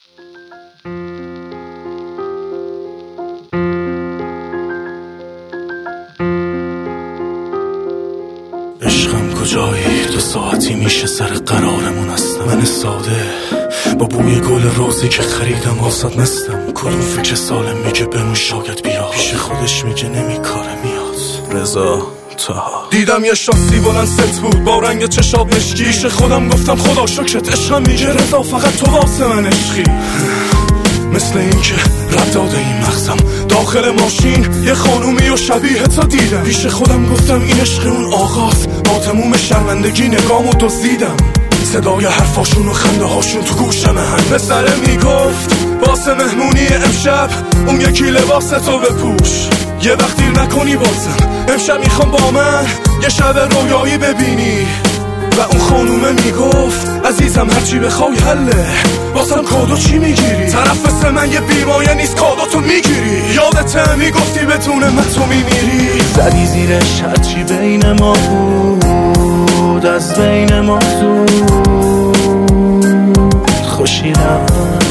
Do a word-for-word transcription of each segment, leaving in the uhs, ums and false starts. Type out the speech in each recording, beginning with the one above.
عشقم کجایی؟ دو ساعتی میشه سر قرارمون هستم. من ساده با بوی گل روزی که خریدم واسات نستم. کدوم فکر سالم میگه بمون شاید بیا، پیش خودش میگه نمیکاره میاد. رضا تاها. دیدم یه شاسی بلند ست بود با رنگ چشاب مشکی، پیش خودم گفتم خدا شکرت. عشقم میگه رضا فقط تو واسه من عشقی. مثل این که رد داده این مغزم داخل ماشین یه خانومی و شبیه تا دیدم. پیش خودم گفتم این عشق اون آغاز، با تموم شرمندگی نگامو دزدیدم. صدای حرفاشون و خنده هاشون تو گوشم هم پسره میگفت واسه مهمونی امشب اون یکی لباس تو بپوش، یه وقت دیر نکنی بازم. امشب میخوام با من یه شب رویایی ببینی. و اون خانومه میگفت عزیزم هرچی بخوای حله، واسم کادو چی میگیری؟ طرف مثل من یه بیمایه نیست کادو تو میگیری. یادته میگفتی بدون من تو میمیری. زدی زیرش هرچی بین ما بود از بین ما زود خوشیدم.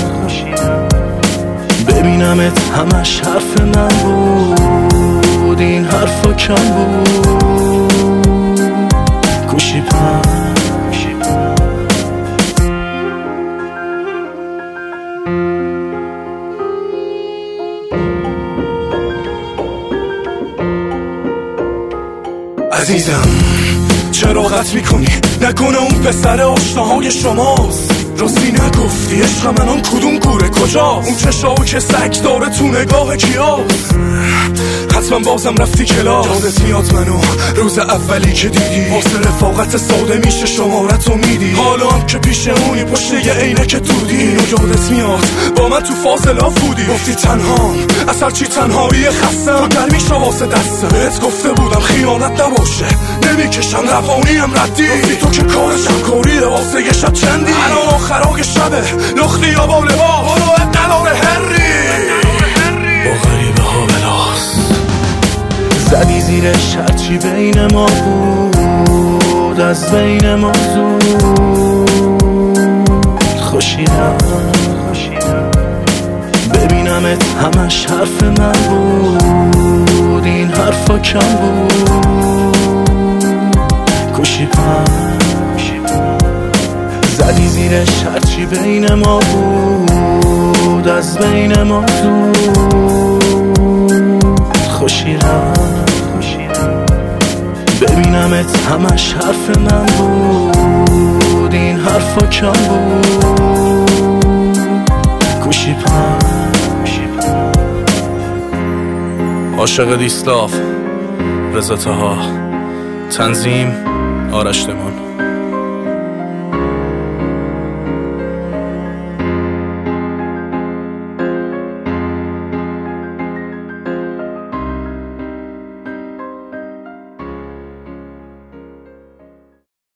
ببینمت همش حرف من بود، این حرفا کم بود. گوشی پم عزیزم چرا قطع میکنی؟ نکنه اون پسر آشناهای شماست؟ راستی نگفتی عشق من آن کدوم گوره کجاست؟ اون چشاو که سگ داره تو نگاه کیاست؟ حتما بازم رفتی کلاس. یادت میاد منو روز اولی که دیدی، واسه رفاقت ساده میشه شمارتو میدی. حالا هم که پیش اونی پشت یه عینک دودی. اینو یادت میاد با من تو فاصله بودی، گفتی تنهام از هرچی تنهایی خستم. تو گرمیشو واسه دستم بهت گفته بودم خیانت نباشه، نمیکشم روانیم ردی. گفتی تو که کار شبکاریه واسه یه شب چندی. الان آخرای شبه لختی یا با لباس حالا نداره هری با غریبه ها بلاست. زدی زیرش هرچی بین ما بود از بین ما زود خوشیدم. ببینمت همش حرف من بود، این حرفا کم بود. گوشی پم زدی زیرش هرچی بین ما بود از بین ما زود خوشیدم. ببینمت همش حرف من بود، این حرفا کم بود. گوشی پم عاشق دیسلاف رضا تاها. تنظیم آرش دمان.